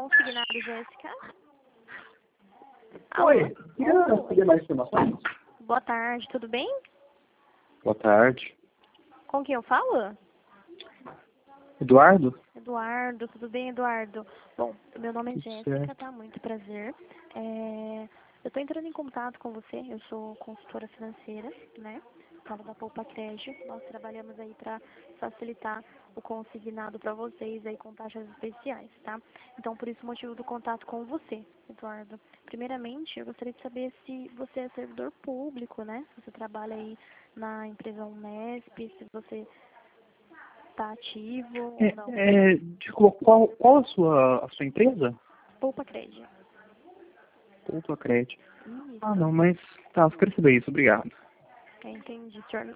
Consignado, Jéssica. Oi, queria saber mais informações? Boa tarde, tudo bem? Boa tarde. Com quem eu falo? Eduardo? Eduardo, tudo bem, Eduardo? Bom, meu nome é Tudo Jéssica, certo. tá? Muito prazer. Eu estou entrando em contato com você, eu sou consultora financeira, né? Falo da Poupa Crédito. Nós trabalhamos aí para facilitar o consignado para vocês aí com taxas especiais, tá? Então, por isso o motivo do contato com você, Eduardo. Primeiramente, eu gostaria de saber se você é servidor público, né? Se você trabalha aí na empresa Unesp, se você está ativo ou não. Desculpa, qual a sua empresa? Poupa Crédito. Poupa Crédito. Isso. Ah, não, mas tá, eu queria saber isso, obrigado. Entendi, senhor.